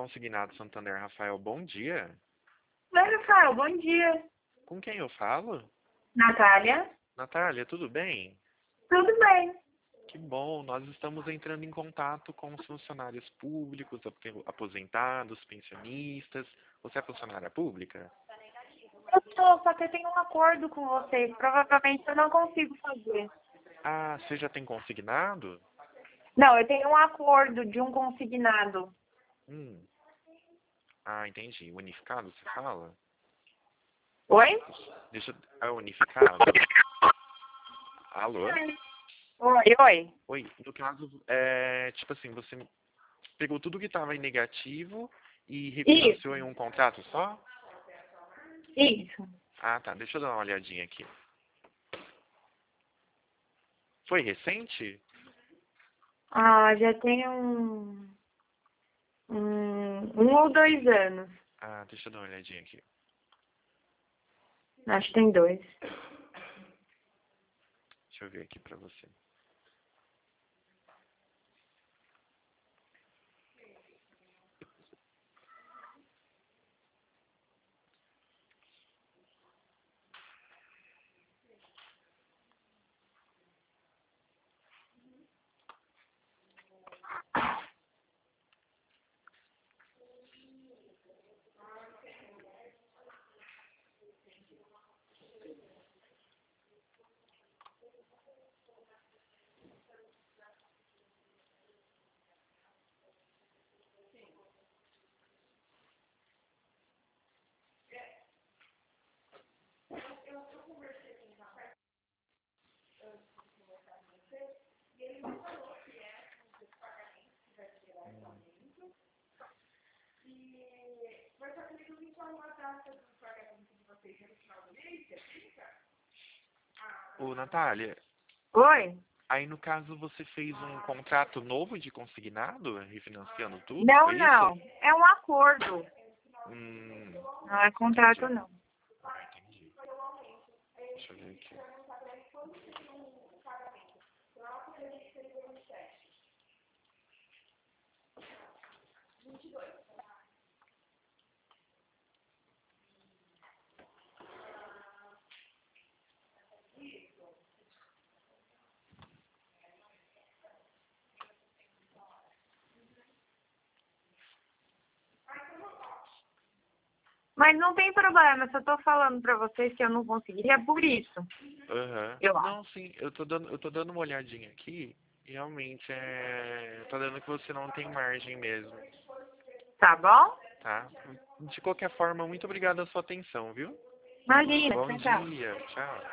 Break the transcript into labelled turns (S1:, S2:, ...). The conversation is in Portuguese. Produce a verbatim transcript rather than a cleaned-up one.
S1: Consignado Santander, Rafael, bom dia.
S2: Oi, Rafael, bom dia.
S1: Com quem eu falo?
S2: Natália?
S1: Natália, tudo bem?
S2: Tudo bem.
S1: Que bom, nós estamos entrando em contato com os funcionários públicos, apo- aposentados, pensionistas. Você é funcionária pública?
S2: Eu tô, só que eu tenho um acordo com vocês. Provavelmente eu não consigo fazer.
S1: Ah, você já tem consignado?
S2: Não, eu tenho um acordo de um consignado.
S1: Hum. Ah, entendi. Unificado, você fala?
S2: Oi?
S1: Deixa eu... É unificado? Alô?
S2: Oi, oi.
S1: Oi, no caso, é, tipo assim, você pegou tudo que estava em negativo e refinanciou
S2: Isso,
S1: em um contrato só?
S2: isso.
S1: Ah, tá. Deixa eu dar uma olhadinha aqui. Foi recente?
S2: Ah, já tem um, um, um ou dois anos.
S1: Ah, deixa eu dar uma olhadinha aqui.
S2: Acho que tem dois.
S1: Deixa eu ver aqui pra você. Ô, Natália,
S2: Oi?
S1: aí no caso você fez um contrato novo de consignado, refinanciando tudo,
S2: Não,
S1: foi isso?
S2: não. É um acordo.
S1: Hum,
S2: Não é
S1: entendi.
S2: contrato, não.
S1: Ah, entendi. Deixa eu ver aqui.
S2: Mas não tem problema, se eu tô falando pra vocês que eu não consegui, é por isso.
S1: Aham.
S2: Eu acho.
S1: Não, sim, eu tô dando, eu tô dando uma olhadinha aqui e realmente é. Tá dando que você não tem margem mesmo,
S2: Tá bom?
S1: tá? De qualquer forma, muito obrigado pela sua atenção, viu?
S2: Imagina,
S1: Bom
S2: tchau, tchau.
S1: dia, tchau.